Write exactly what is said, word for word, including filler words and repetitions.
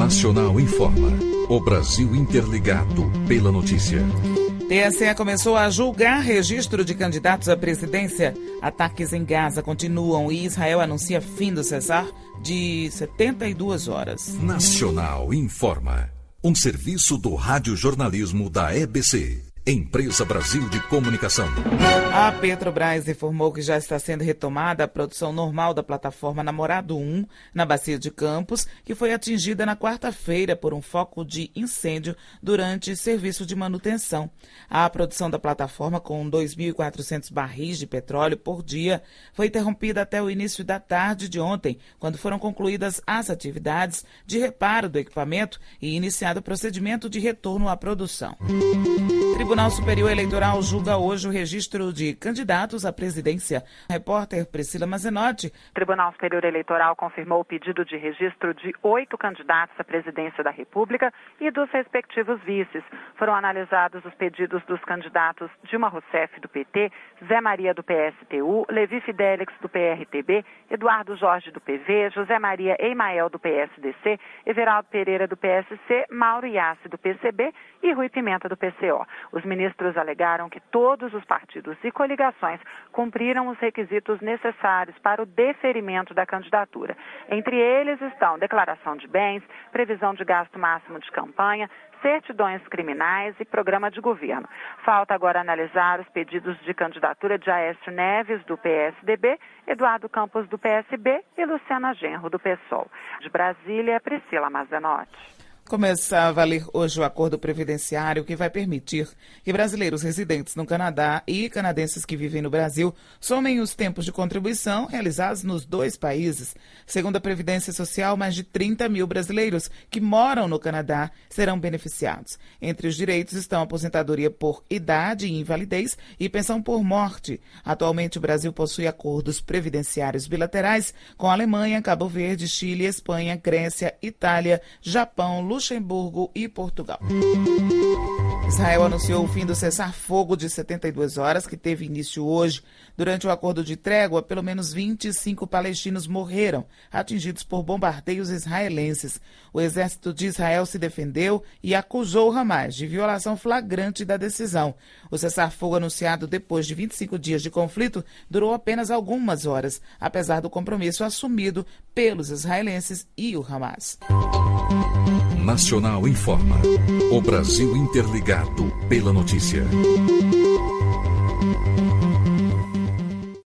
Nacional informa. O Brasil interligado pela notícia. T S E começou a julgar registro de candidatos à presidência. Ataques em Gaza continuam e Israel anuncia fim do cessar de setenta e duas horas. Nacional informa. Um serviço do radiojornalismo da E B C. Empresa Brasil de Comunicação. A Petrobras informou que já está sendo retomada a produção normal da plataforma Namorado um, na Bacia de Campos, que foi atingida na quarta-feira por um foco de incêndio durante serviço de manutenção. A produção da plataforma, com dois mil e quatrocentos barris de petróleo por dia, foi interrompida até o início da tarde de ontem, quando foram concluídas as atividades de reparo do equipamento e iniciado o procedimento de retorno à produção. O Tribunal Superior Eleitoral julga hoje o registro de candidatos à presidência. A repórter Priscila Mazenotti. O Tribunal Superior Eleitoral confirmou o pedido de registro de oito candidatos à presidência da República e dos respectivos vices. Foram analisados os pedidos dos candidatos Dilma Rousseff, do P T, Zé Maria, do P S T U, Levi Fidelix, do P R T B, Eduardo Jorge, do P V, José Maria Eimael, do P S D C, Everaldo Pereira, do P S C, Mauro Iassi, do P C B e Rui Pimenta, do P C O. Os ministros alegaram que todos os partidos e coligações cumpriram os requisitos necessários para o deferimento da candidatura. Entre eles estão declaração de bens, previsão de gasto máximo de campanha, certidões criminais e programa de governo. Falta agora analisar os pedidos de candidatura de Aécio Neves, do P S D B, Eduardo Campos, do P S B e Luciana Genro, do PSOL. De Brasília, Priscila Mazenotti. Começa a valer hoje o acordo previdenciário que vai permitir que brasileiros residentes no Canadá e canadenses que vivem no Brasil somem os tempos de contribuição realizados nos dois países. Segundo a Previdência Social, mais de trinta mil brasileiros que moram no Canadá serão beneficiados. Entre os direitos estão aposentadoria por idade e invalidez e pensão por morte. Atualmente, o Brasil possui acordos previdenciários bilaterais com a Alemanha, Cabo Verde, Chile, Espanha, Grécia, Itália, Japão, Luxemburgo e Portugal. Israel anunciou o fim do cessar-fogo de setenta e duas horas, que teve início hoje. Durante o acordo de trégua, pelo menos vinte e cinco palestinos morreram, atingidos por bombardeios israelenses. O exército de Israel se defendeu e acusou o Hamas de violação flagrante da decisão. O cessar-fogo anunciado depois de vinte e cinco dias de conflito durou apenas algumas horas, apesar do compromisso assumido pelos israelenses e o Hamas. Nacional informa. O Brasil interligado pela notícia.